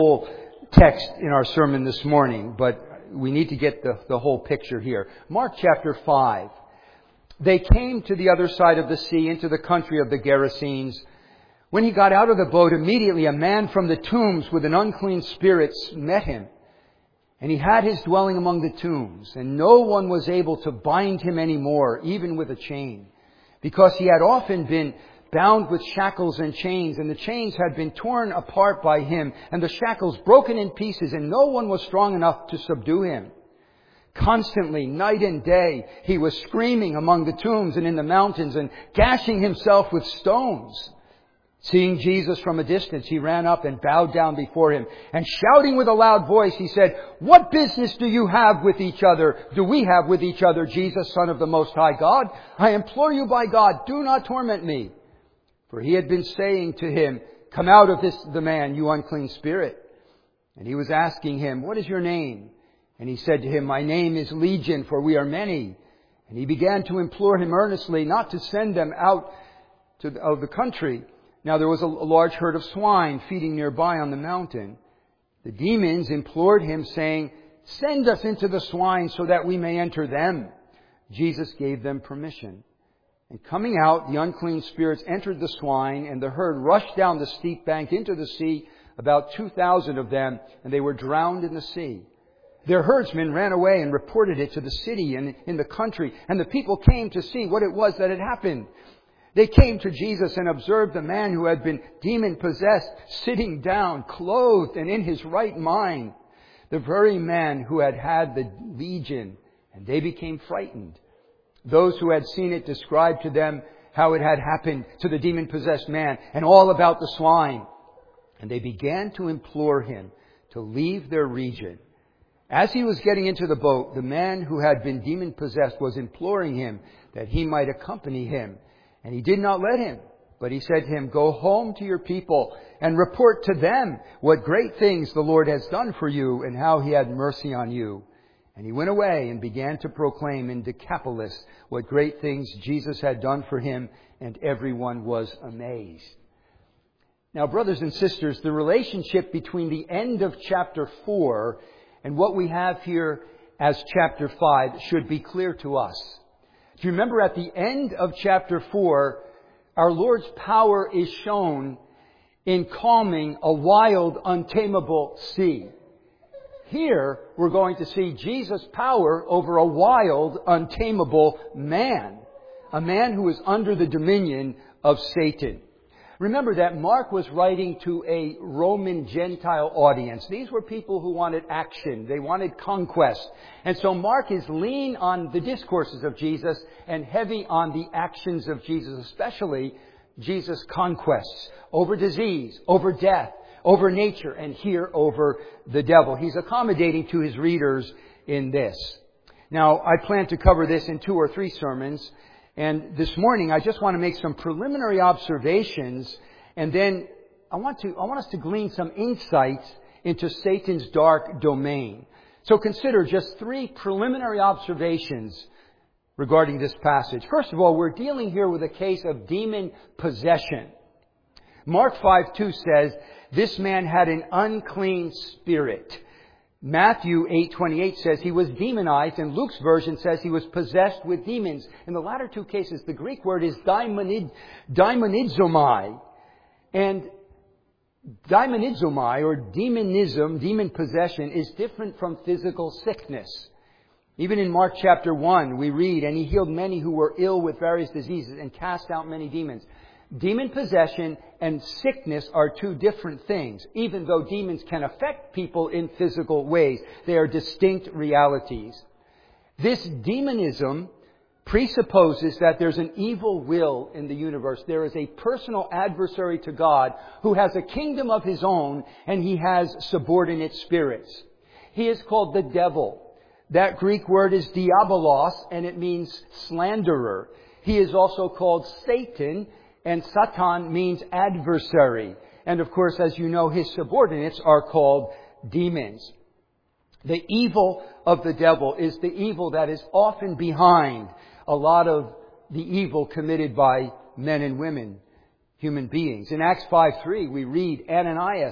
Whole text in our sermon this morning, but we need to get the whole picture here. Mark chapter 5. They came to the other side of the sea into the country of the Gerasenes. When he got out of the boat, immediately a man from the tombs with an unclean spirit met him. And he had his dwelling among the tombs, and no one was able to bind him any more, even with a chain, because he had often been bound with shackles and chains, and the chains had been torn apart by him, and the shackles broken in pieces, and no one was strong enough to subdue him. Constantly, night and day, he was screaming among the tombs and in the mountains, and gashing himself with stones. Seeing Jesus from a distance, he ran up and bowed down before him, and shouting with a loud voice, he said, "What business do we have with each other, Jesus, Son of the Most High God? I implore you by God, do not torment me." For he had been saying to him, "Come out of the man, you unclean spirit." And he was asking him, "What is your name?" And he said to him, "My name is Legion, for we are many." And he began to implore him earnestly not to send them out of the country. Now there was a large herd of swine feeding nearby on the mountain. The demons implored him, saying, "Send us into the swine so that we may enter them." Jesus gave them permission. And coming out, the unclean spirits entered the swine, and the herd rushed down the steep bank into the sea, about 2,000 of them, and they were drowned in the sea. Their herdsmen ran away and reported it to the city and in the country, and the people came to see what it was that had happened. They came to Jesus and observed the man who had been demon-possessed, sitting down, clothed and in his right mind, the very man who had had the legion, and they became frightened. Those who had seen it described to them how it had happened to the demon-possessed man and all about the swine. And they began to implore him to leave their region. As he was getting into the boat, the man who had been demon-possessed was imploring him that he might accompany him. And he did not let him, but he said to him, "Go home to your people and report to them what great things the Lord has done for you and how he had mercy on you." And he went away and began to proclaim in Decapolis what great things Jesus had done for him, and everyone was amazed. Now, brothers and sisters, the relationship between the end of chapter 4 and what we have here as chapter 5 should be clear to us. Do you remember at the end of chapter 4, our Lord's power is shown in calming a wild, untamable sea. Here, we're going to see Jesus' power over a wild, untamable man. A man who is under the dominion of Satan. Remember that Mark was writing to a Roman Gentile audience. These were people who wanted action. They wanted conquest. And so Mark is lean on the discourses of Jesus and heavy on the actions of Jesus, especially Jesus' conquests over disease, over death, over nature, and here over the devil. He's accommodating to his readers in this. Now, I plan to cover this in 2 or 3 sermons. And this morning, I just want to make some preliminary observations. And then I want us to glean some insights into Satan's dark domain. So consider just 3 preliminary observations regarding this passage. First of all, we're dealing here with a case of demon possession. Mark 5:2 says, "This man had an unclean spirit." Matthew 8:28 says he was demonized, and Luke's version says he was possessed with demons. In the latter 2 cases, the Greek word is daimonizomai. And daimonizomai, or demonism, demon possession, is different from physical sickness. Even in Mark chapter 1, we read, "And he healed many who were ill with various diseases and cast out many demons." Demon possession and sickness are 2 different things. Even though demons can affect people in physical ways, they are distinct realities. This demonism presupposes that there's an evil will in the universe. There is a personal adversary to God who has a kingdom of his own, and he has subordinate spirits. He is called the devil. That Greek word is diabolos, and it means slanderer. He is also called Satan, and Satan means adversary. And of course, as you know, his subordinates are called demons. The evil of the devil is the evil that is often behind a lot of the evil committed by men and women, human beings. In Acts 5:3, we read Ananias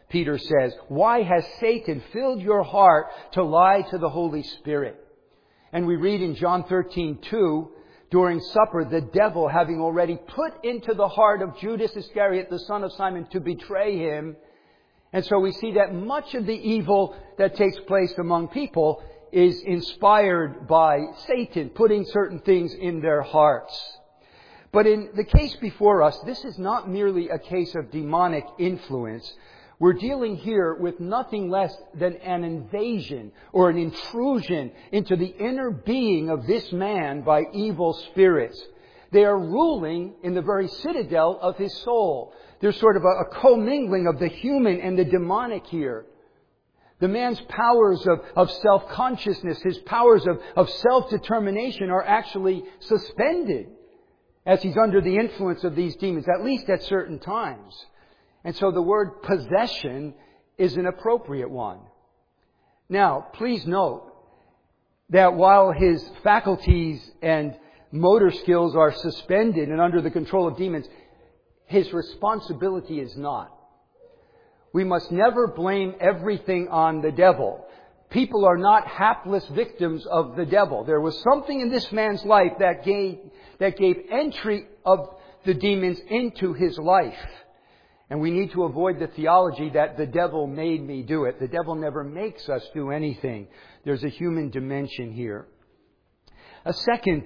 Peter says, why has Satan filled your heart to lie to the Holy Spirit? And we read in John 13:2, during supper, the devil, having already put into the heart of Judas Iscariot, the son of Simon, to betray him. And so we see that much of the evil that takes place among people is inspired by Satan putting certain things in their hearts. But in the case before us, this is not merely a case of demonic influence. We're dealing here with nothing less than an invasion or an intrusion into the inner being of this man by evil spirits. They are ruling in the very citadel of his soul. There's sort of a commingling of the human and the demonic here. The man's powers of self-consciousness, his powers of self-determination are actually suspended as he's under the influence of these demons, at least at certain times. And so the word possession is an appropriate one. Now, please note that while his faculties and motor skills are suspended and under the control of demons, his responsibility is not. We must never blame everything on the devil. People are not hapless victims of the devil. There was something in this man's life that gave entry of the demons into his life. And we need to avoid the theology that the devil made me do it. The devil never makes us do anything. There's a human dimension here. A second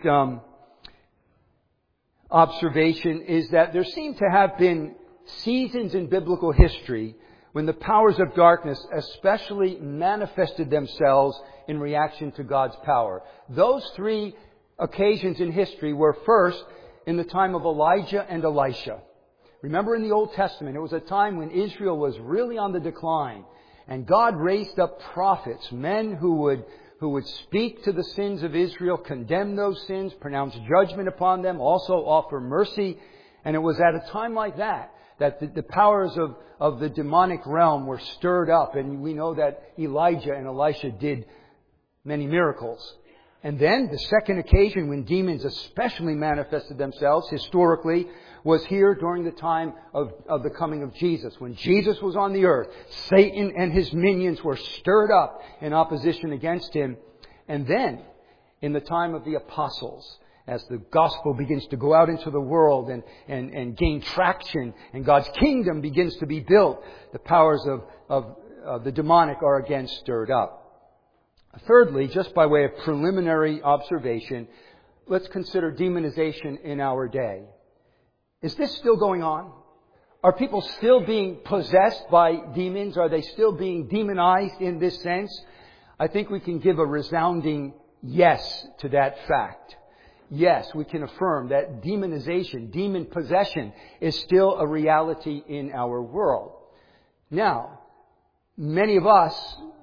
observation is that there seem to have been seasons in biblical history when the powers of darkness especially manifested themselves in reaction to God's power. Those three occasions in history were first in the time of Elijah and Elisha. Remember in the Old Testament, it was a time when Israel was really on the decline. And God raised up prophets, men who would speak to the sins of Israel, condemn those sins, pronounce judgment upon them, also offer mercy. And it was at a time like that the powers of the demonic realm were stirred up. And we know that Elijah and Elisha did many miracles. And then the second occasion when demons especially manifested themselves historically was here during the time of the coming of Jesus. When Jesus was on the earth, Satan and his minions were stirred up in opposition against him. And then, in the time of the apostles, as the gospel begins to go out into the world and gain traction, and God's kingdom begins to be built, the powers of the demonic are again stirred up. Thirdly, just by way of preliminary observation, let's consider demonization in our day. Is this still going on? Are people still being possessed by demons? Are they still being demonized in this sense? I think we can give a resounding yes to that fact. Yes, we can affirm that demonization, demon possession, is still a reality in our world. Now, many of us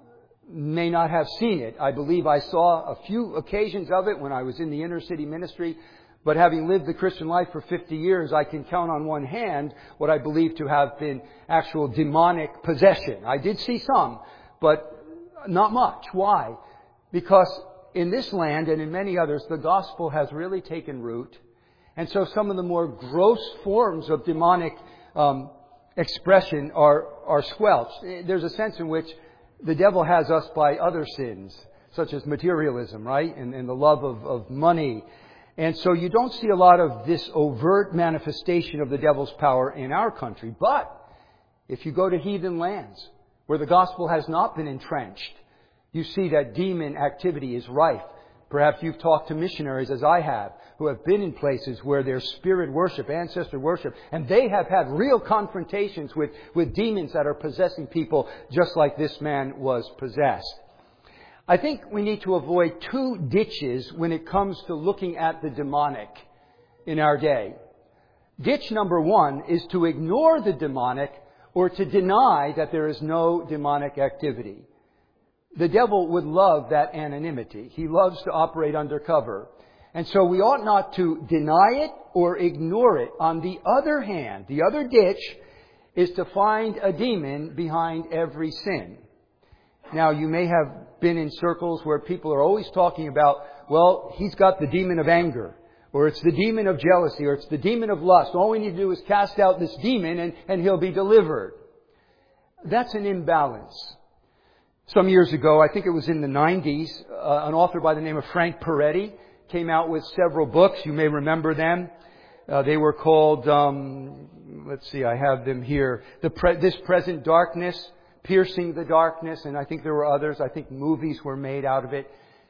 may not have seen it. I believe I saw a few occasions of it when I was in the inner city ministry. But having lived the Christian life for 50 years, I can count on one hand what I believe to have been actual demonic possession. I did see some, but not much. Why? Because in this land and in many others, the gospel has really taken root. And so some of the more gross forms of demonic expression are squelched. There's a sense in which the devil has us by other sins, such as materialism, right? And the love of money. And so you don't see a lot of this overt manifestation of the devil's power in our country. But if you go to heathen lands where the gospel has not been entrenched, you see that demon activity is rife. Perhaps you've talked to missionaries, as I have, who have been in places where there's spirit worship, ancestor worship, and they have had real confrontations with demons that are possessing people just like this man was possessed. I think we need to avoid two ditches when it comes to looking at the demonic in our day. Ditch number one is to ignore the demonic or to deny that there is no demonic activity. The devil would love that anonymity. He loves to operate undercover. And so we ought not to deny it or ignore it. On the other hand, the other ditch is to find a demon behind every sin. Now, you may have been in circles where people are always talking about, well, he's got the demon of anger, or it's the demon of jealousy, or it's the demon of lust. All we need to do is cast out this demon and he'll be delivered. That's an imbalance. Some years ago, I think it was in the 90s, an author by the name of Frank Peretti came out with several books. You may remember them. They were called, let's see, I have them here. This Present Darkness, Piercing the Darkness, and I think there were others. I think movies were made out of it.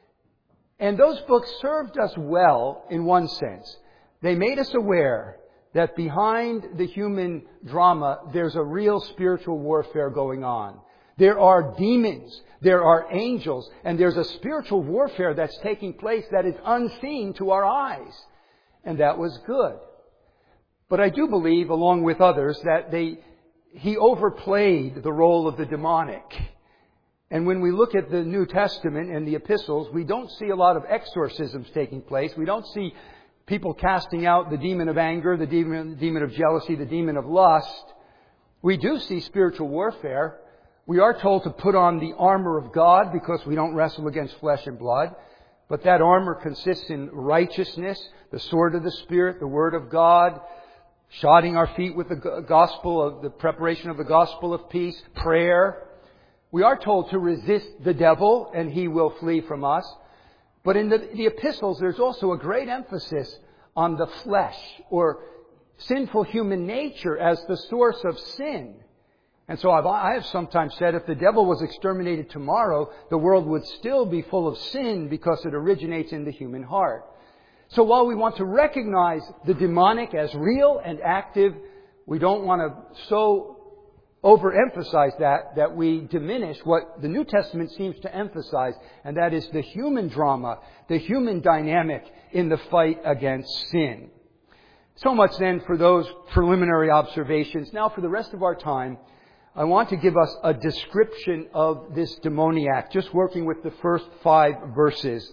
And those books served us well in one sense. They made us aware that behind the human drama, there's a real spiritual warfare going on. There are demons, there are angels, and there's a spiritual warfare that's taking place that is unseen to our eyes. And that was good. But I do believe, along with others, that he overplayed the role of the demonic. And when we look at the New Testament and the epistles, we don't see a lot of exorcisms taking place. We don't see people casting out the demon of anger, the demon of jealousy, the demon of lust. We do see spiritual warfare. We are told to put on the armor of God because we don't wrestle against flesh and blood. But that armor consists in righteousness, the sword of the Spirit, the Word of God, shodding our feet with the gospel of the preparation of the gospel of peace, prayer. We are told to resist the devil and he will flee from us. But in the epistles, there's also a great emphasis on the flesh or sinful human nature as the source of sin. And so I have sometimes said if the devil was exterminated tomorrow, the world would still be full of sin because it originates in the human heart. So while we want to recognize the demonic as real and active, we don't want to so overemphasize that we diminish what the New Testament seems to emphasize, and that is the human drama, the human dynamic in the fight against sin. So much then for those preliminary observations. Now for the rest of our time, I want to give us a description of this demoniac, just working with the first 5 verses.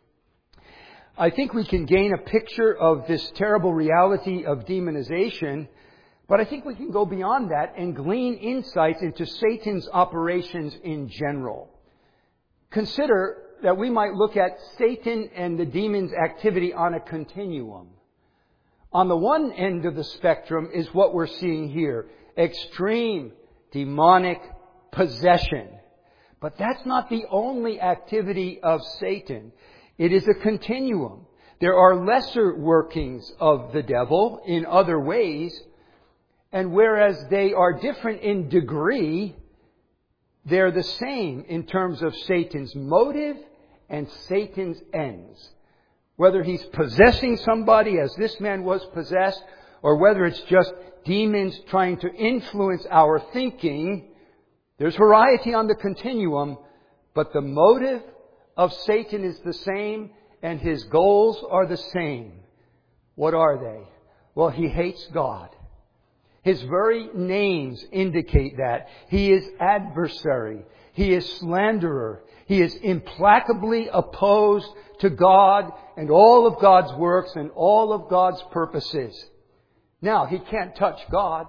I think we can gain a picture of this terrible reality of demonization, but I think we can go beyond that and glean insights into Satan's operations in general. Consider that we might look at Satan and the demon's activity on a continuum. On the one end of the spectrum is what we're seeing here, extreme demonic possession. But that's not the only activity of Satan. It is a continuum. There are lesser workings of the devil in other ways, and whereas they are different in degree, they're the same in terms of Satan's motive and Satan's ends. Whether he's possessing somebody as this man was possessed, or whether it's just demons trying to influence our thinking, there's variety on the continuum, but the motive of Satan is the same and his goals are the same. What are they? Well, he hates God. His very names indicate that. He is adversary. He is slanderer. He is implacably opposed to God and all of God's works and all of God's purposes. Now, he can't touch God.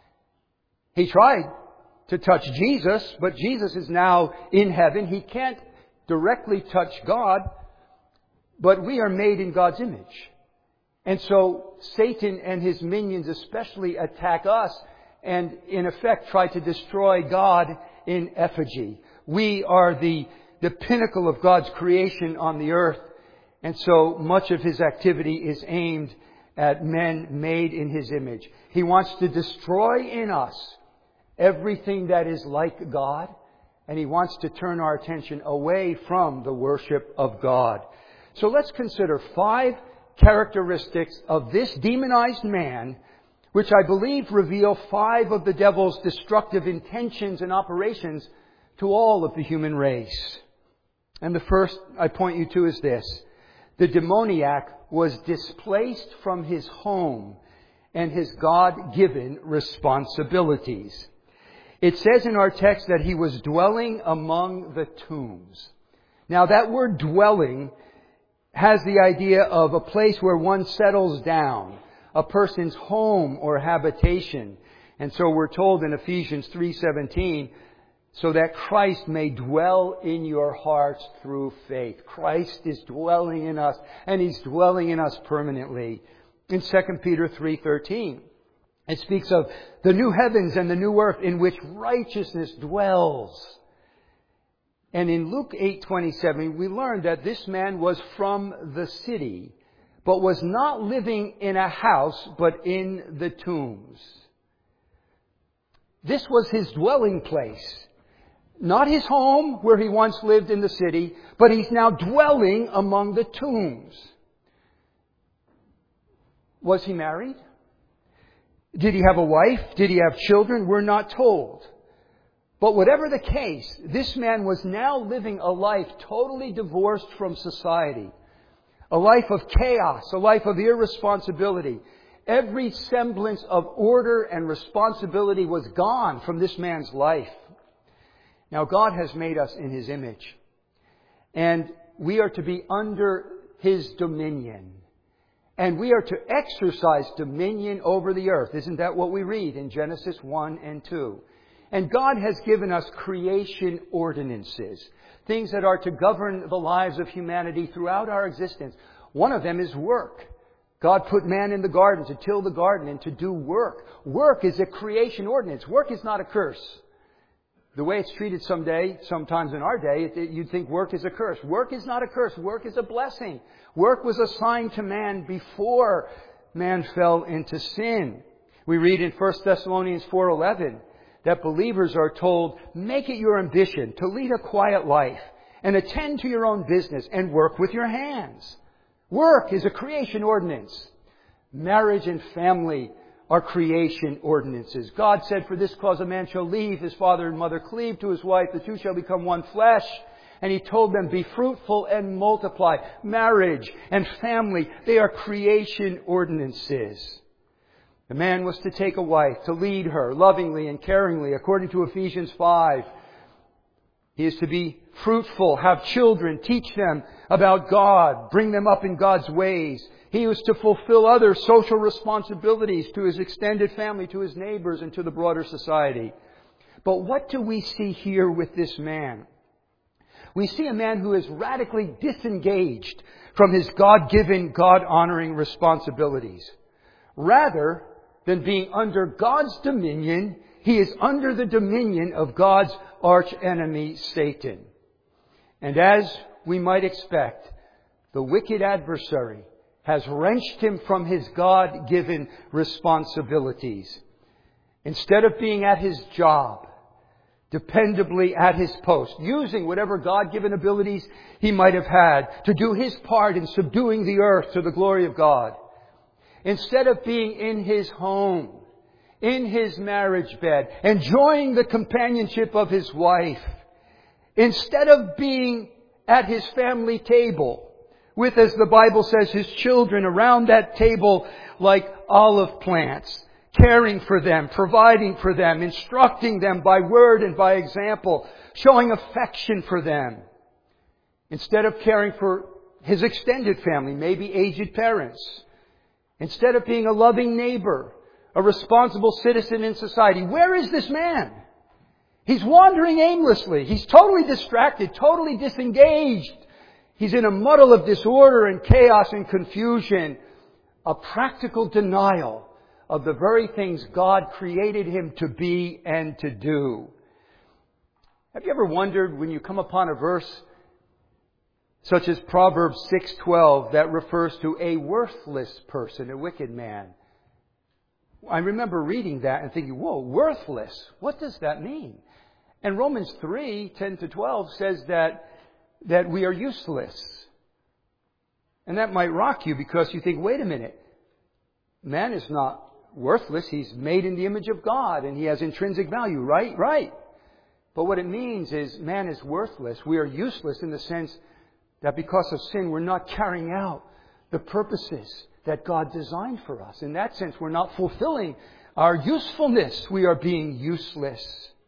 He tried to touch Jesus, but Jesus is now in heaven. He can't directly touch God, but we are made in God's image. And so Satan and his minions especially attack us and in effect try to destroy God in effigy. We are the pinnacle of God's creation on the earth, and so much of his activity is aimed at men made in his image. He wants to destroy in us everything that is like God, and he wants to turn our attention away from the worship of God. So let's consider 5 characteristics of this demonized man, which I believe reveal 5 of the devil's destructive intentions and operations to all of the human race. And the first I point you to is this. The demoniac was displaced from his home and his God-given responsibilities. It says in our text that he was dwelling among the tombs. Now that word dwelling has the idea of a place where one settles down, a person's home or habitation. And so we're told in Ephesians 3:17, so that Christ may dwell in your hearts through faith. Christ is dwelling in us, and he's dwelling in us permanently. In 2 Peter 3:13, It speaks of the new heavens and the new earth in which righteousness dwells. And in Luke 8:27, we learn that this man was from the city, but was not living in a house, but in the tombs. This was his dwelling place. Not his home, where he once lived in the city, but he's now dwelling among the tombs. Was he married? Did he have a wife? Did he have children? We're not told. But whatever the case, this man was now living a life totally divorced from society. A life of chaos, a life of irresponsibility. Every semblance of order and responsibility was gone from this man's life. Now, God has made us in His image. And we are to be under His dominion. And we are to exercise dominion over the earth. Isn't that what we read in Genesis 1 and 2? And God has given us creation ordinances. Things that are to govern the lives of humanity throughout our existence. One of them is work. God put man in the garden to till the garden and to do work. Work is a creation ordinance. Work is not a curse. The way it's treated sometimes in our day, you'd think work is a curse. Work is not a curse. Work is a blessing. Work was assigned to man before man fell into sin. We read in 1 Thessalonians 4:11 that believers are told, make it your ambition to lead a quiet life and attend to your own business and work with your hands. Work is a creation ordinance. Marriage and family are creation ordinances. God said, for this cause a man shall leave his father and mother, cleave to his wife, the two shall become one flesh. And He told them, be fruitful and multiply. Marriage and family, they are creation ordinances. The man was to take a wife, to lead her lovingly and caringly, according to Ephesians 5. He is to be fruitful, have children, teach them about God, bring them up in God's ways. He was to fulfill other social responsibilities to his extended family, to his neighbors, and to the broader society. But what do we see here with this man? We see a man who is radically disengaged from his God-given, God-honoring responsibilities. Rather than being under God's dominion, he is under the dominion of God's archenemy, Satan. And as we might expect, the wicked adversary has wrenched him from his God-given responsibilities. Instead of being at his job, dependably at his post, using whatever God-given abilities he might have had to do his part in subduing the earth to the glory of God. Instead of being in his home, in his marriage bed, enjoying the companionship of his wife, instead of being at his family table, with, as the Bible says, his children around that table like olive plants, caring for them, providing for them, instructing them by word and by example, showing affection for them. Instead of caring for his extended family, maybe aged parents. Instead of being a loving neighbor, a responsible citizen in society. Where is this man? He's wandering aimlessly. He's totally distracted, totally disengaged. He's in a muddle of disorder and chaos and confusion. A practical denial of the very things God created him to be and to do. Have you ever wondered when you come upon a verse such as Proverbs 6:12 that refers to a worthless person, a wicked man? I remember reading that and thinking, whoa, worthless. What does that mean? And Romans 3:10-12 says that we are useless. And that might rock you because you think, wait a minute. Man is not worthless. He's made in the image of God and he has intrinsic value, right? Right. But what it means is man is worthless. We are useless in the sense that because of sin, we're not carrying out the purposes that God designed for us. In that sense, we're not fulfilling our usefulness. We are being useless.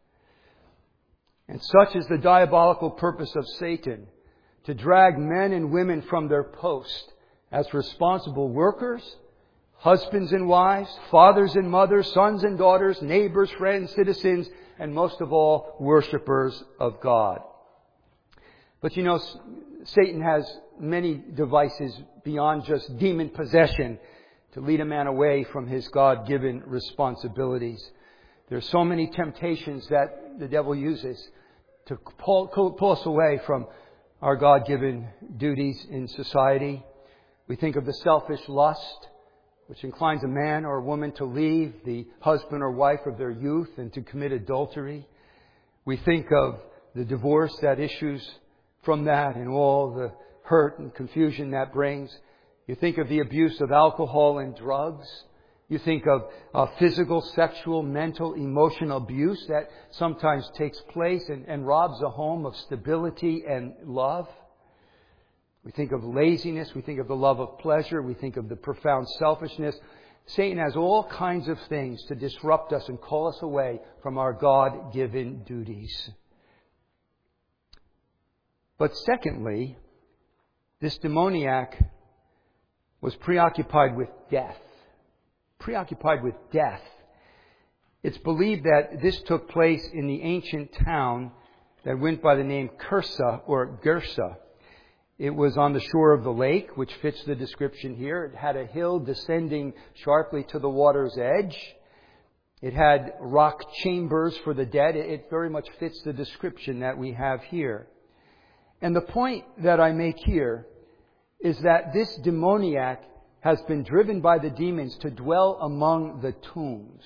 And such is the diabolical purpose of Satan, to drag men and women from their post as responsible workers, husbands and wives, fathers and mothers, sons and daughters, neighbors, friends, citizens, and most of all, worshipers of God. But you know, Satan has many devices beyond just demon possession to lead a man away from his God-given responsibilities. There are so many temptations that the devil uses to pull us away from our God-given duties in society. We think of the selfish lust, which inclines a man or a woman to leave the husband or wife of their youth and to commit adultery. We think of the divorce that issues from that and all the hurt and confusion that brings. You think of the abuse of alcohol and drugs. You think of physical, sexual, mental, emotional abuse that sometimes takes place and robs a home of stability and love. We think of laziness. We think of the love of pleasure. We think of the profound selfishness. Satan has all kinds of things to disrupt us and call us away from our God-given duties. But secondly, this demoniac was preoccupied with death. Preoccupied with death. It's believed that this took place in the ancient town that went by the name Cursa or Gersa. It was on the shore of the lake, which fits the description here. It had a hill descending sharply to the water's edge. It had rock chambers for the dead. It very much fits the description that we have here. And the point that I make here is that this demoniac has been driven by the demons to dwell among the tombs.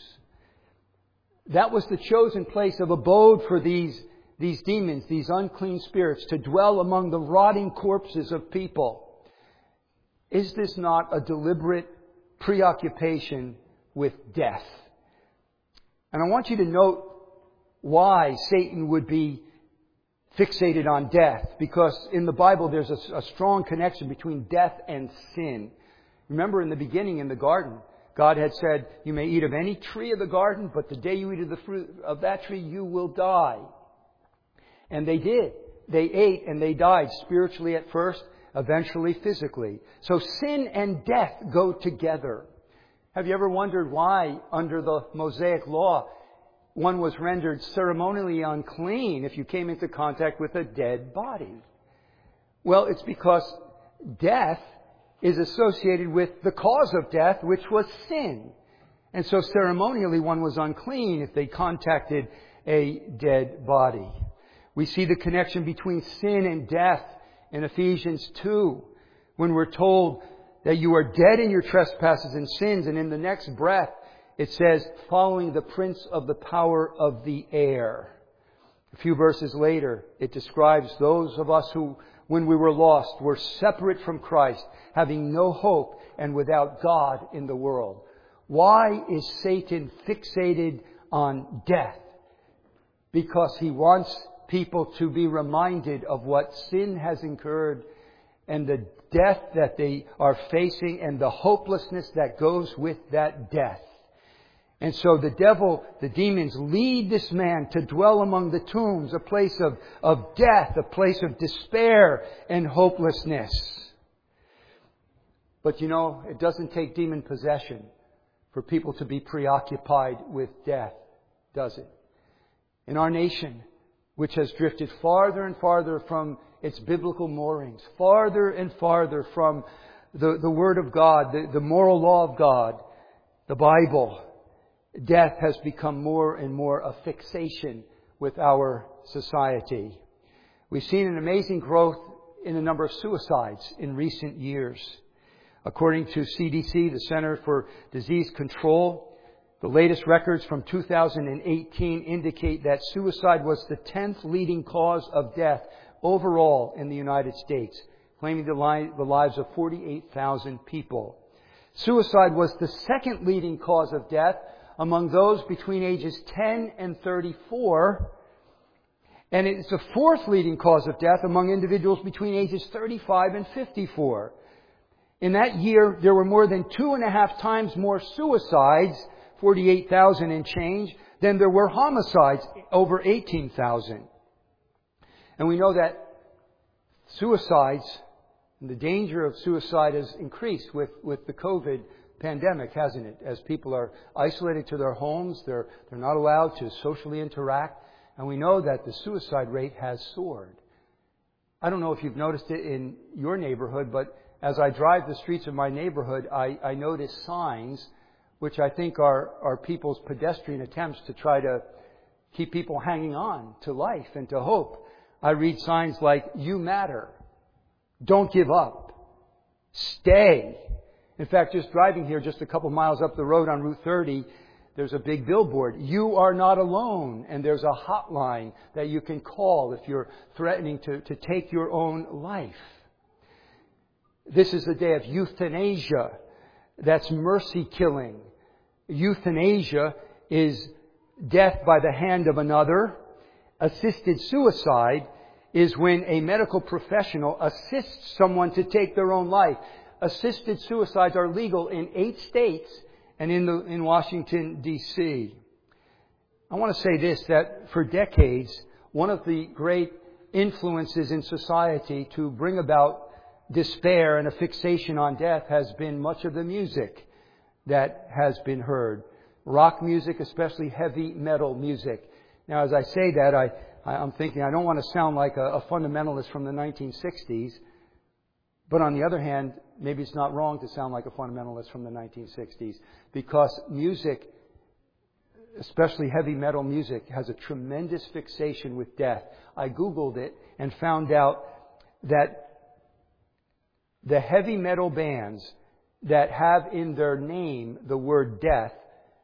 That was the chosen place of abode for these demons, these unclean spirits, to dwell among the rotting corpses of people. Is this not a deliberate preoccupation with death? And I want you to note why Satan would be fixated on death, because in the Bible there's a strong connection between death and sin. Remember in the beginning in the garden, God had said, you may eat of any tree of the garden, but the day you eat of the fruit of that tree, you will die. And they did. They ate and they died spiritually at first, eventually physically. So sin and death go together. Have you ever wondered why, under the Mosaic law, one was rendered ceremonially unclean if you came into contact with a dead body? Well, it's because death is associated with the cause of death, which was sin. And so ceremonially one was unclean if they contacted a dead body. We see the connection between sin and death in Ephesians 2, when we're told that you are dead in your trespasses and sins, and in the next breath it says, following the prince of the power of the air. A few verses later, it describes those of us who, when we were lost, were separate from Christ, having no hope and without God in the world. Why is Satan fixated on death? Because he wants people to be reminded of what sin has incurred and the death that they are facing and the hopelessness that goes with that death. And so the devil, the demons, lead this man to dwell among the tombs, a place of death, a place of despair and hopelessness. But you know, it doesn't take demon possession for people to be preoccupied with death, does it? In our nation, which has drifted farther and farther from its biblical moorings, farther and farther from the Word of God, the moral law of God, the Bible, death has become more and more a fixation with our society. We've seen an amazing growth in the number of suicides in recent years. According to CDC, the Center for Disease Control, the latest records from 2018 indicate that suicide was the 10th leading cause of death overall in the United States, claiming the lives of 48,000 people. Suicide was the second leading cause of death among those between ages 10 and 34. And it's the fourth leading cause of death among individuals between ages 35 and 54. In that year, there were more than 2.5 times more suicides, 48,000 and change, than there were homicides, over 18,000. And we know that suicides, the danger of suicide has increased with the COVID pandemic, hasn't it? As people are isolated to their homes, they're not allowed to socially interact. And we know that the suicide rate has soared. I don't know if you've noticed it in your neighborhood, but as I drive the streets of my neighborhood, I notice signs which I think are people's pedestrian attempts to try to keep people hanging on to life and to hope. I read signs like, "You matter. Don't give up. Stay." In fact, just driving here just a couple miles up the road on Route 30, there's a big billboard. "You are not alone." And there's a hotline that you can call if you're threatening to take your own life. This is the day of euthanasia. That's mercy killing. Euthanasia is death by the hand of another. Assisted suicide is when a medical professional assists someone to take their own life. Assisted suicides are legal in 8 states and in Washington, D.C. I want to say this, that for decades, one of the great influences in society to bring about despair and a fixation on death has been much of the music that has been heard. Rock music, especially heavy metal music. Now, as I say that, I'm thinking I don't want to sound like a fundamentalist from the 1960s. But on the other hand, maybe it's not wrong to sound like a fundamentalist from the 1960s. Because music, especially heavy metal music, has a tremendous fixation with death. I Googled it and found out that the heavy metal bands that have in their name the word death,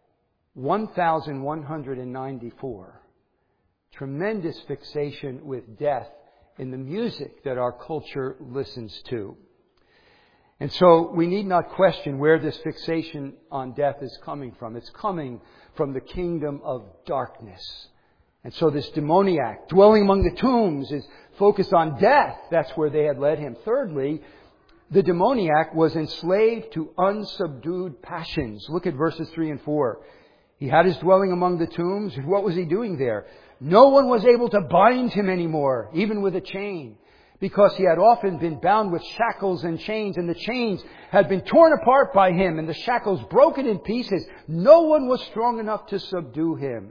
1,194. Tremendous fixation with death in the music that our culture listens to. And so we need not question where this fixation on death is coming from. It's coming from the kingdom of darkness. And so this demoniac dwelling among the tombs is focused on death. That's where they had led him. Thirdly, the demoniac was enslaved to unsubdued passions. Look at verses 3 and 4. He had his dwelling among the tombs. And what was he doing there? No one was able to bind him anymore, even with a chain, because he had often been bound with shackles and chains, and the chains had been torn apart by him, and the shackles broken in pieces. No one was strong enough to subdue him.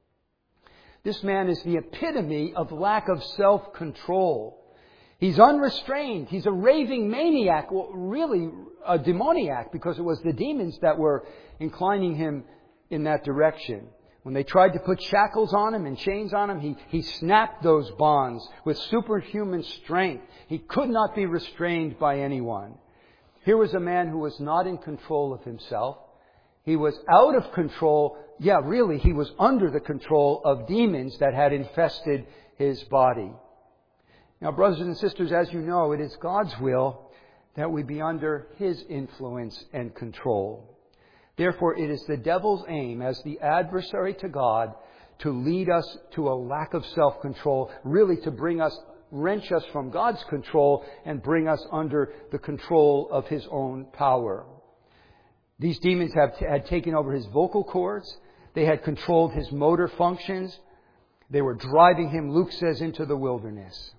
This man is the epitome of lack of self-control. He's unrestrained. He's a raving maniac, well, really a demoniac, because it was the demons that were inclining him in that direction. When they tried to put shackles on him and chains on him, he snapped those bonds with superhuman strength. He could not be restrained by anyone. Here was a man who was not in control of himself. He was out of control. Yeah, really, he was under the control of demons that had infested his body. Now, brothers and sisters, as you know, it is God's will that we be under His influence and control. Therefore, it is the devil's aim as the adversary to God to lead us to a lack of self-control, really to wrench us from God's control and bring us under the control of His own power. These demons had taken over his vocal cords. They had controlled his motor functions. They were driving him, Luke says, into the wilderness.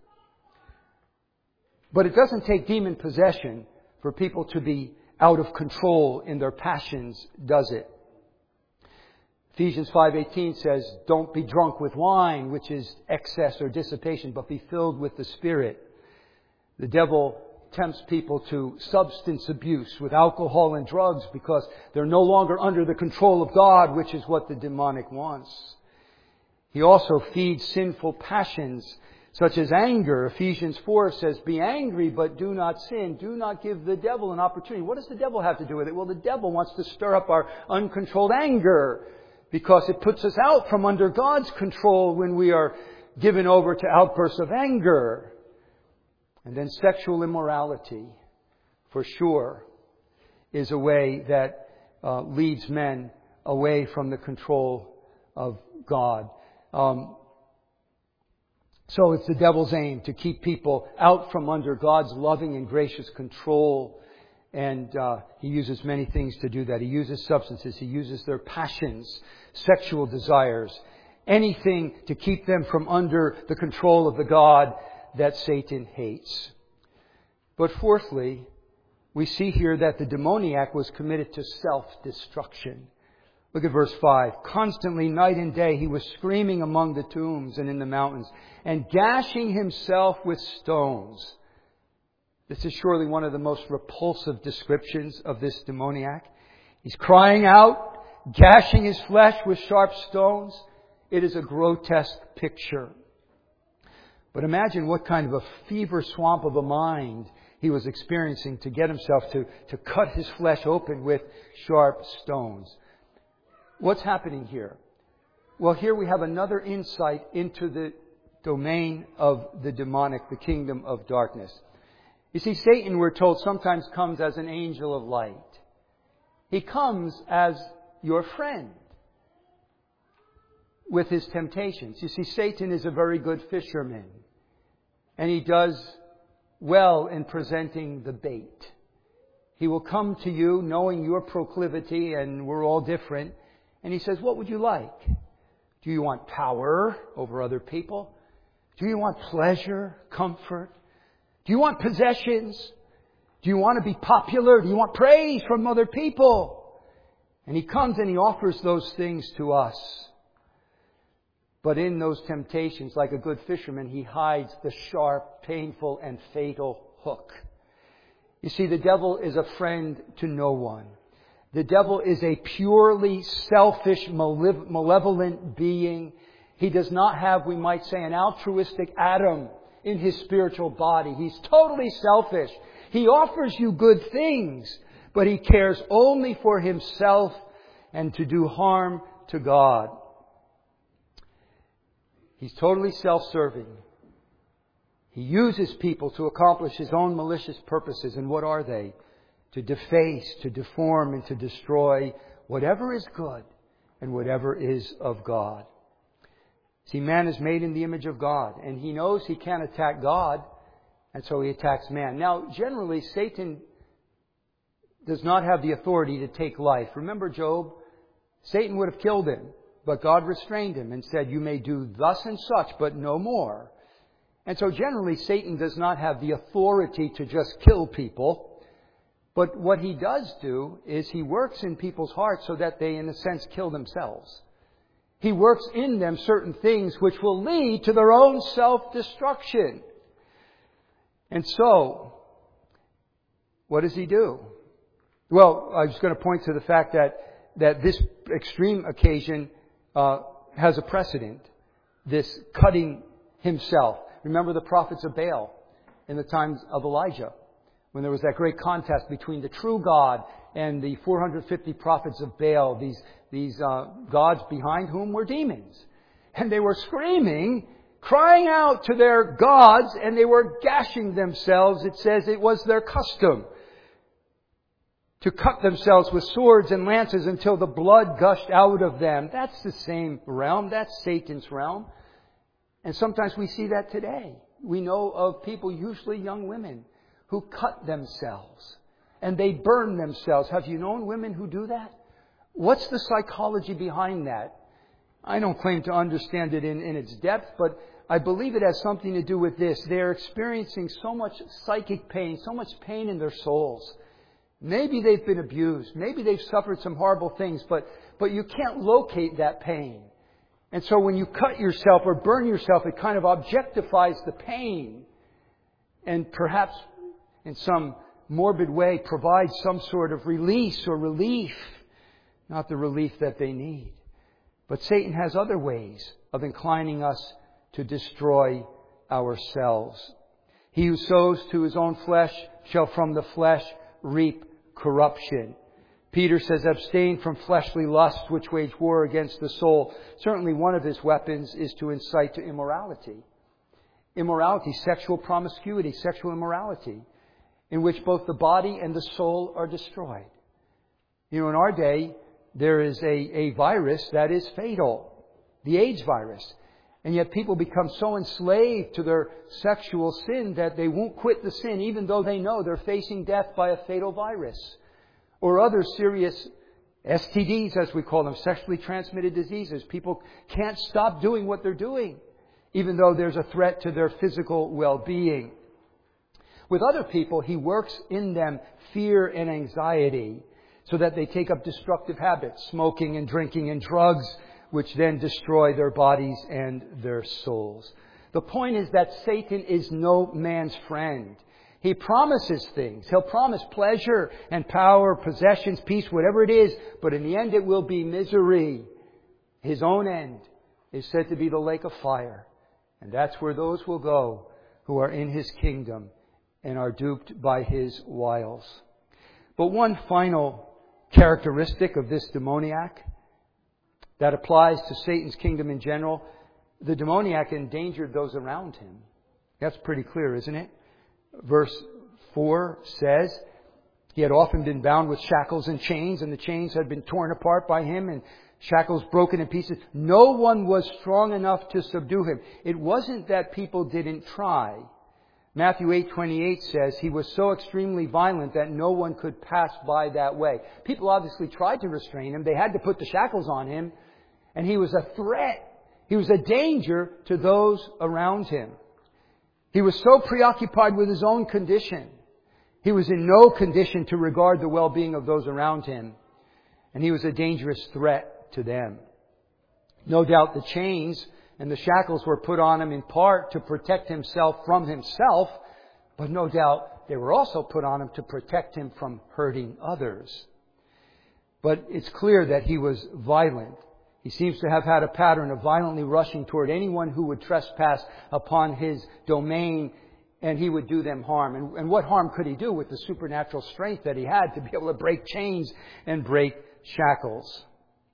But it doesn't take demon possession for people to be out of control in their passions, does it? Ephesians 5:18 says, "Don't be drunk with wine, which is excess or dissipation, but be filled with the Spirit." The devil tempts people to substance abuse with alcohol and drugs because they're no longer under the control of God, which is what the demonic wants. He also feeds sinful passions such as anger. Ephesians 4 says, "Be angry, but do not sin." Do not give the devil an opportunity. What does the devil have to do with it? Well, the devil wants to stir up our uncontrolled anger because it puts us out from under God's control when we are given over to outbursts of anger. And then sexual immorality, for sure, is a way that leads men away from the control of God. So it's the devil's aim to keep people out from under God's loving and gracious control. And he uses many things to do that. He uses substances. He uses their passions, sexual desires, anything to keep them from under the control of the God that Satan hates. But fourthly, we see here that the demoniac was committed to self-destruction. Look at verse 5. "Constantly, night and day, he was screaming among the tombs and in the mountains, and gashing himself with stones." This is surely one of the most repulsive descriptions of this demoniac. He's crying out, gashing his flesh with sharp stones. It is a grotesque picture. But imagine what kind of a fever swamp of a mind he was experiencing to get himself to cut his flesh open with sharp stones. What's happening here? Well, here we have another insight into the domain of the demonic, the kingdom of darkness. You see, Satan, we're told, sometimes comes as an angel of light. He comes as your friend with his temptations. You see, Satan is a very good fisherman. And he does well in presenting the bait. He will come to you knowing your proclivity, and we're all different. And he says, what would you like? Do you want power over other people? Do you want pleasure, comfort? Do you want possessions? Do you want to be popular? Do you want praise from other people? And he comes and he offers those things to us. But in those temptations, like a good fisherman, he hides the sharp, painful, and fatal hook. You see, the devil is a friend to no one. The devil is a purely selfish, malevolent being. He does not have, we might say, an altruistic atom in his spiritual body. He's totally selfish. He offers you good things, but he cares only for himself and to do harm to God. He's totally self-serving. He uses people to accomplish his own malicious purposes. And what are they? To deface, to deform, and to destroy whatever is good and whatever is of God. See, man is made in the image of God, and he knows he can't attack God, and so he attacks man. Now, generally, Satan does not have the authority to take life. Remember Job? Satan would have killed him, but God restrained him and said, you may do thus and such, but no more. And so generally, Satan does not have the authority to just kill people. But what he does do is he works in people's hearts so that they, in a sense, kill themselves. He works in them certain things which will lead to their own self-destruction. And so, what does he do? Well, I was going to point to the fact that this extreme occasion has a precedent. This cutting himself. Remember the prophets of Baal in the times of Elijah, when there was that great contest between the true God and the 450 prophets of Baal, these gods behind whom were demons. And they were screaming, crying out to their gods, and they were gashing themselves. It says it was their custom to cut themselves with swords and lances until the blood gushed out of them. That's the same realm. That's Satan's realm. And sometimes we see that today. We know of people, usually young women, who cut themselves and they burn themselves. Have you known women who do that? What's the psychology behind that? I don't claim to understand it in its depth, but I believe it has something to do with this. They're experiencing so much psychic pain, so much pain in their souls. Maybe they've been abused. Maybe they've suffered some horrible things, but you can't locate that pain. And so when you cut yourself or burn yourself, it kind of objectifies the pain and perhaps in some morbid way provides some sort of release or relief, not the relief that they need. But Satan has other ways of inclining us to destroy ourselves. He who sows to his own flesh shall from the flesh reap corruption. Peter says, abstain from fleshly lusts which wage war against the soul. Certainly one of his weapons is to incite to immorality. Immorality, sexual promiscuity, sexual immorality, in which both the body and the soul are destroyed. You know, in our day, there is a virus that is fatal, the AIDS virus. And yet people become so enslaved to their sexual sin that they won't quit the sin, even though they know they're facing death by a fatal virus. Or other serious STDs, as we call them, sexually transmitted diseases. People can't stop doing what they're doing, even though there's a threat to their physical well-being. With other people, he works in them fear and anxiety so that they take up destructive habits, smoking and drinking and drugs, which then destroy their bodies and their souls. The point is that Satan is no man's friend. He promises things. He'll promise pleasure and power, possessions, peace, whatever it is. But in the end it will be misery. His own end is said to be the lake of fire. And that's where those will go who are in His kingdom and are duped by His wiles. But one final characteristic of this demoniac that applies to Satan's kingdom in general, the demoniac endangered those around him. That's pretty clear, isn't it? Verse 4 says, he had often been bound with shackles and chains, and the chains had been torn apart by him, and shackles broken in pieces. No one was strong enough to subdue him. It wasn't that people didn't try. Matthew 8:28 says he was so extremely violent that no one could pass by that way. People obviously tried to restrain him. They had to put the shackles on him. And he was a threat. He was a danger to those around him. He was so preoccupied with his own condition. He was in no condition to regard the well-being of those around him. And he was a dangerous threat to them. No doubt the chains and the shackles were put on him in part to protect himself from himself, but no doubt they were also put on him to protect him from hurting others. But it's clear that he was violent. He seems to have had a pattern of violently rushing toward anyone who would trespass upon his domain, and he would do them harm. And what harm could he do with the supernatural strength that he had to be able to break chains and break shackles?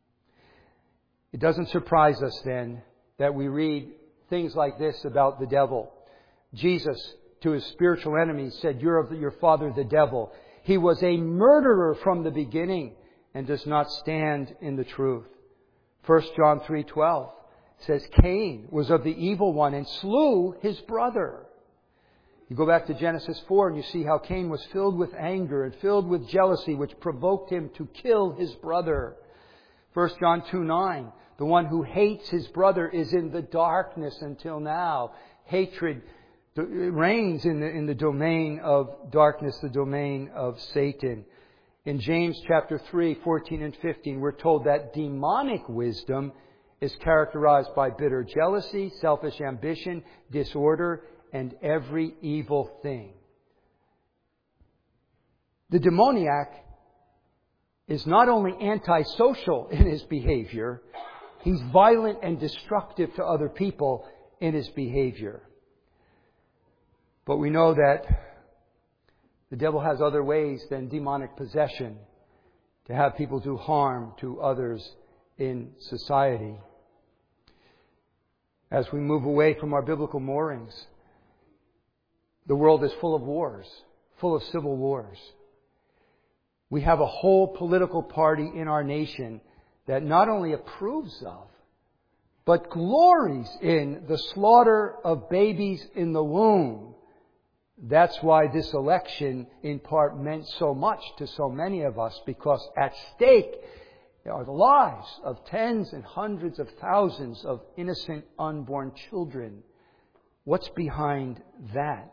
It doesn't surprise us then that we read things like this about the devil. Jesus, to his spiritual enemies, said, "You're of your father the devil. He was a murderer from the beginning and does not stand in the truth." 1 John 3:12 says Cain was of the evil one and slew his brother. You go back to Genesis 4 and you see how Cain was filled with anger and filled with jealousy, which provoked him to kill his brother. 1 John 2:9, the one who hates his brother is in the darkness until now. Hatred reigns in the domain of darkness, the domain of Satan. In James chapter 3, 14 and 15, we're told that demonic wisdom is characterized by bitter jealousy, selfish ambition, disorder, and every evil thing. The demoniac is not only antisocial in his behavior, he's violent and destructive to other people in his behavior. But we know that the devil has other ways than demonic possession to have people do harm to others in society. As we move away from our biblical moorings, the world is full of wars, full of civil wars. We have a whole political party in our nation that not only approves of, but glories in the slaughter of babies in the womb. That's why this election, in part, meant so much to so many of us, because at stake are the lives of tens and hundreds of thousands of innocent unborn children. What's behind that?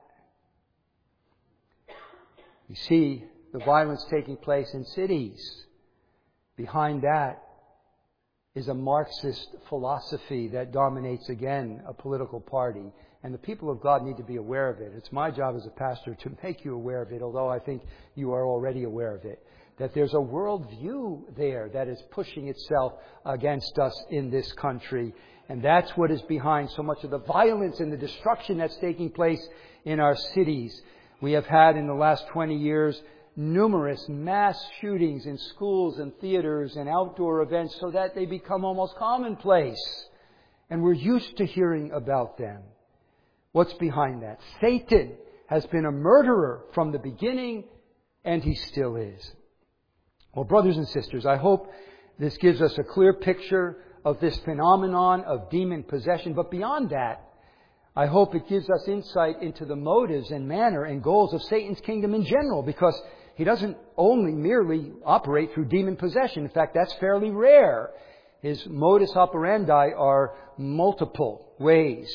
You see the violence taking place in cities. Behind that is a Marxist philosophy that dominates, again, a political party. And the people of God need to be aware of it. It's my job as a pastor to make you aware of it, although I think you are already aware of it. That there's a worldview there that is pushing itself against us in this country. And that's what is behind so much of the violence and the destruction that's taking place in our cities. We have had in the last 20 years numerous mass shootings in schools and theaters and outdoor events so that they become almost commonplace. And we're used to hearing about them. What's behind that? Satan has been a murderer from the beginning, and he still is. Well, brothers and sisters, I hope this gives us a clear picture of this phenomenon of demon possession. But beyond that, I hope it gives us insight into the motives and manner and goals of Satan's kingdom in general, because he doesn't only merely operate through demon possession. In fact, that's fairly rare. His modus operandi are multiple ways.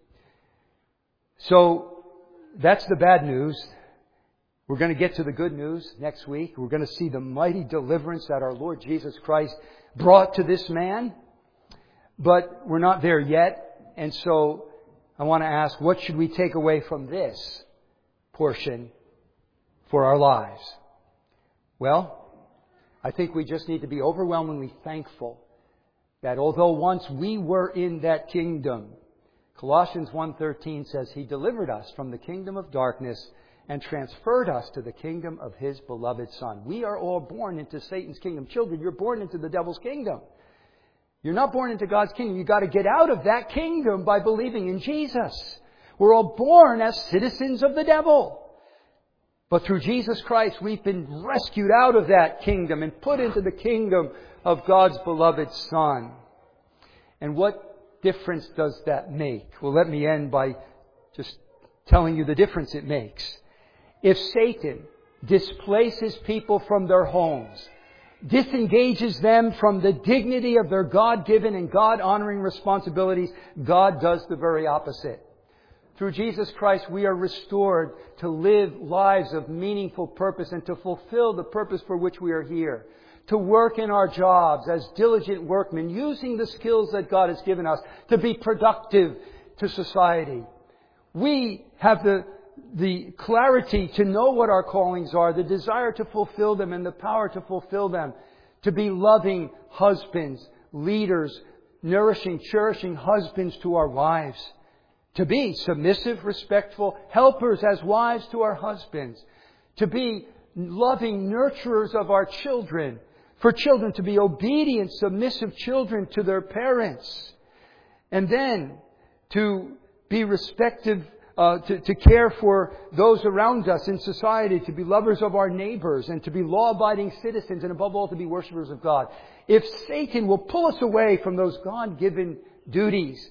So that's the bad news. We're going to get to the good news next week. We're going to see the mighty deliverance that our Lord Jesus Christ brought to this man. But we're not there yet. And so I want to ask, what should we take away from this portion for our lives? Well, I think we just need to be overwhelmingly thankful that although once we were in that kingdom, Colossians 1:13 says He delivered us from the kingdom of darkness and transferred us to the kingdom of His beloved Son. We are all born into Satan's kingdom. Children, you're born into the devil's kingdom. You're not born into God's kingdom. You've got to get out of that kingdom by believing in Jesus. We're all born as citizens of the devil. But through Jesus Christ, we've been rescued out of that kingdom and put into the kingdom of God's beloved Son. And what difference does that make? Well, let me end by just telling you the difference it makes. If Satan displaces people from their homes, disengages them from the dignity of their God-given and God-honoring responsibilities, God does the very opposite. Through Jesus Christ, we are restored to live lives of meaningful purpose and to fulfill the purpose for which we are here. To work in our jobs as diligent workmen, using the skills that God has given us to be productive to society. We have the clarity to know what our callings are, the desire to fulfill them and the power to fulfill them. To be loving husbands, leaders, nourishing, cherishing husbands to our wives. To be submissive, respectful helpers as wives to our husbands. To be loving nurturers of our children. For children to be obedient, submissive children to their parents. And then to be respective, to care for those around us in society, to be lovers of our neighbors, and to be law-abiding citizens, and above all to be worshipers of God. If Satan will pull us away from those God-given duties,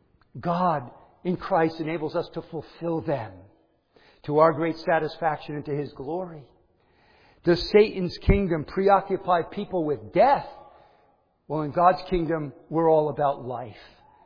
God in Christ enables us to fulfill them to our great satisfaction and to His glory. Does Satan's kingdom preoccupy people with death? Well, in God's kingdom, we're all about life.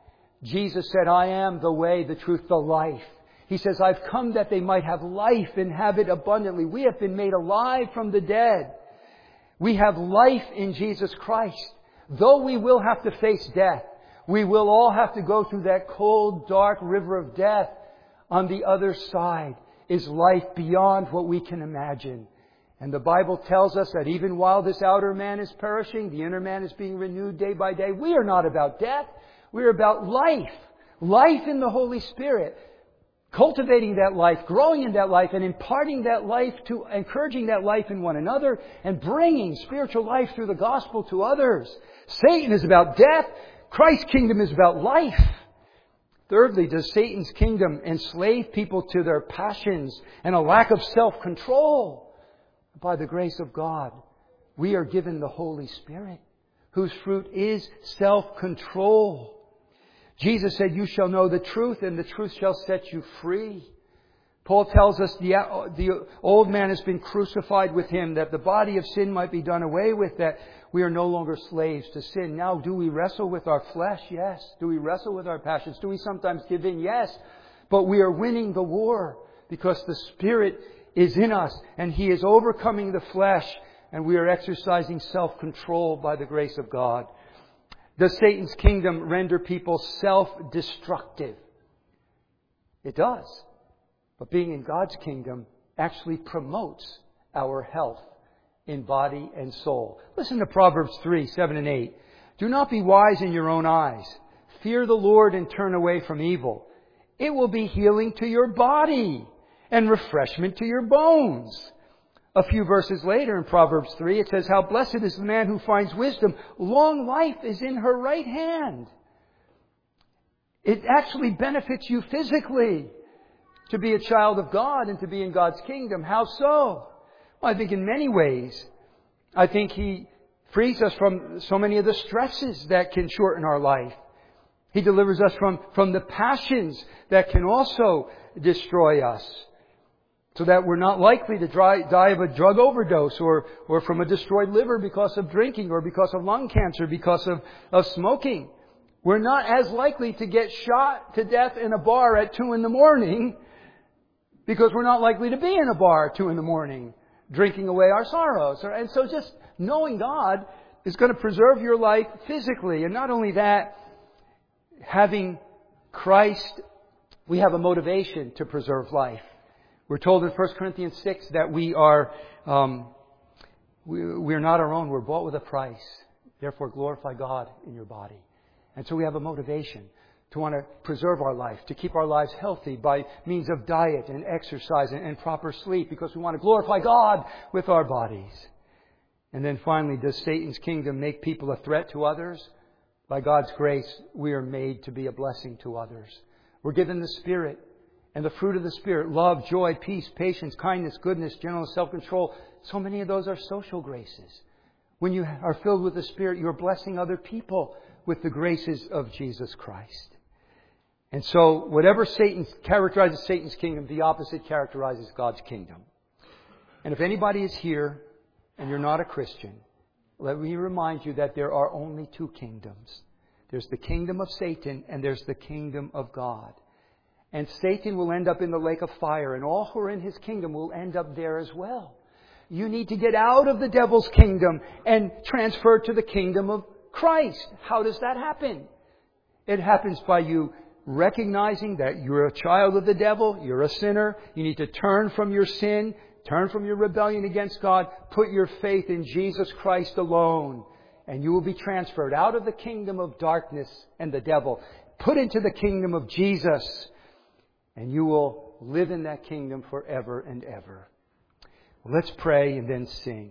Jesus said, I am the way, the truth, the life. He says, I've come that they might have life and have it abundantly. We have been made alive from the dead. We have life in Jesus Christ. Though we will have to face death, we will all have to go through that cold, dark river of death. On the other side is life beyond what we can imagine. And the Bible tells us that even while this outer man is perishing, the inner man is being renewed day by day. We are not about death. We're about life. Life in the Holy Spirit. Cultivating that life, growing in that life, and imparting that life to, encouraging that life in one another, and bringing spiritual life through the gospel to others. Satan is about death. Christ's kingdom is about life. Thirdly, does Satan's kingdom enslave people to their passions and a lack of self-control? By the grace of God, we are given the Holy Spirit, whose fruit is self-control. Jesus said, you shall know the truth, and the truth shall set you free. Paul tells us the old man has been crucified with Him, that the body of sin might be done away with, that we are no longer slaves to sin. Now, do we wrestle with our flesh? Yes. Do we wrestle with our passions? Do we sometimes give in? Yes. But we are winning the war because the Spirit is in us and He is overcoming the flesh, and we are exercising self-control by the grace of God. Does Satan's kingdom render people self-destructive? It does. But being in God's kingdom actually promotes our health in body and soul. Listen to Proverbs 3:7-8. Do not be wise in your own eyes. Fear the Lord and turn away from evil. It will be healing to your body and refreshment to your bones. A few verses later in Proverbs 3, it says, how blessed is the man who finds wisdom. Long life is in her right hand. It actually benefits you physically to be a child of God and to be in God's kingdom. How so? Well, I think in many ways. I think He frees us from so many of the stresses that can shorten our life. He delivers us from the passions that can also destroy us, so that we're not likely to die of a drug overdose or from a destroyed liver because of drinking or because of lung cancer, because of smoking. We're not as likely to get shot to death in a bar at 2 a.m. because we're not likely to be in a bar at 2 a.m. drinking away our sorrows. And so just knowing God is going to preserve your life physically. And not only that, having Christ, we have a motivation to preserve life. We're told in 1 Corinthians 6 that we're not our own. We're bought with a price. Therefore, glorify God in your body. And so we have a motivation to want to preserve our life, to keep our lives healthy by means of diet and exercise and proper sleep, because we want to glorify God with our bodies. And then finally, does Satan's kingdom make people a threat to others? By God's grace, we are made to be a blessing to others. We're given the Spirit and the fruit of the Spirit: love, joy, peace, patience, kindness, goodness, gentleness, self-control. So many of those are social graces. When you are filled with the Spirit, you're blessing other people with the graces of Jesus Christ. And so, whatever characterizes Satan's kingdom, the opposite characterizes God's kingdom. And if anybody is here and you're not a Christian, let me remind you that there are only two kingdoms. There's the kingdom of Satan and there's the kingdom of God. And Satan will end up in the lake of fire, and all who are in his kingdom will end up there as well. You need to get out of the devil's kingdom and transfer to the kingdom of Christ. How does that happen? It happens by you recognizing that you're a child of the devil, you're a sinner, you need to turn from your sin, turn from your rebellion against God, put your faith in Jesus Christ alone, and you will be transferred out of the kingdom of darkness and the devil, put into the kingdom of Jesus, and you will live in that kingdom forever and ever. Let's pray and then sing.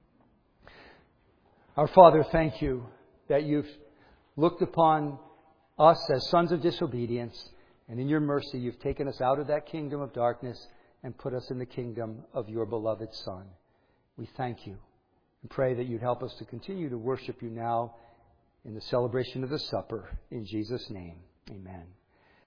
Our Father, thank you that you've looked upon us as sons of disobedience, and in your mercy you've taken us out of that kingdom of darkness and put us in the kingdom of your beloved Son. We thank you and pray that you'd help us to continue to worship you now in the celebration of the supper. In Jesus' name, amen.